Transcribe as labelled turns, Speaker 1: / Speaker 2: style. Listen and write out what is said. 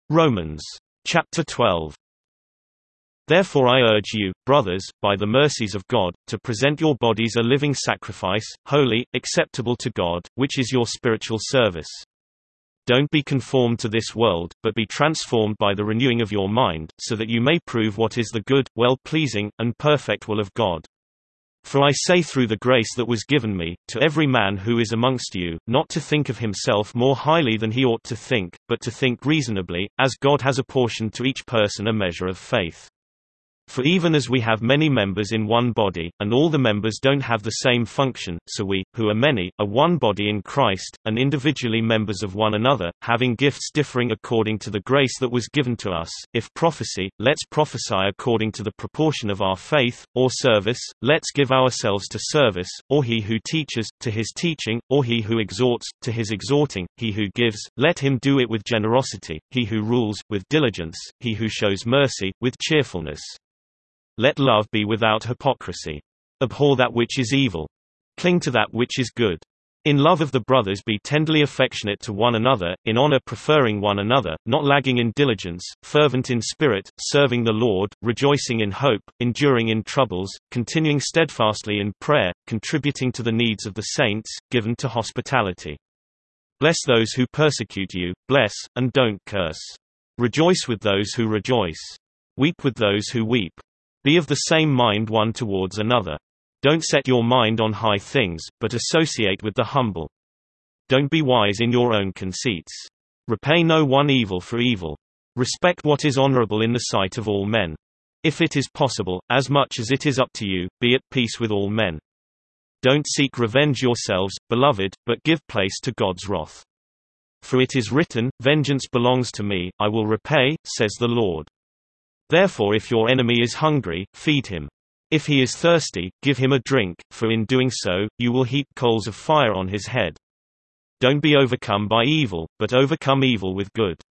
Speaker 1: Romans. Chapter 12. Therefore I urge you, brothers, by the mercies of God, to present your bodies a living sacrifice, holy, acceptable to God, which is your spiritual service. Don't be conformed to this world, but be transformed by the renewing of your mind, so that you may prove what is the good, well-pleasing, and perfect will of God. For I say through the grace that was given me, to every man who is amongst you, not to think of himself more highly than he ought to think, but to think reasonably, as God has apportioned to each person a measure of faith. For even as we have many members in one body, and all the members don't have the same function, so we, who are many, are one body in Christ, and individually members of one another, having gifts differing according to the grace that was given to us. If prophecy, let's prophesy according to the proportion of our faith, or service, let's give ourselves to service, or he who teaches, to his teaching, or he who exhorts, to his exhorting, he who gives, let him do it with generosity, he who rules, with diligence, he who shows mercy, with cheerfulness. Let love be without hypocrisy. Abhor that which is evil. Cling to that which is good. In love of the brothers be tenderly affectionate to one another, in honor preferring one another, not lagging in diligence, fervent in spirit, serving the Lord, rejoicing in hope, enduring in troubles, continuing steadfastly in prayer, contributing to the needs of the saints, given to hospitality. Bless those who persecute you, bless, and don't curse. Rejoice with those who rejoice. Weep with those who weep. Be of the same mind one towards another. Don't set your mind on high things, but associate with the humble. Don't be wise in your own conceits. Repay no one evil for evil. Respect what is honorable in the sight of all men. If it is possible, as much as it is up to you, be at peace with all men. Don't seek revenge yourselves, beloved, but give place to God's wrath. For it is written, "Vengeance belongs to me, I will repay," says the Lord. Therefore if your enemy is hungry, feed him. If he is thirsty, give him a drink, for in doing so, you will heap coals of fire on his head. Don't be overcome by evil, but overcome evil with good.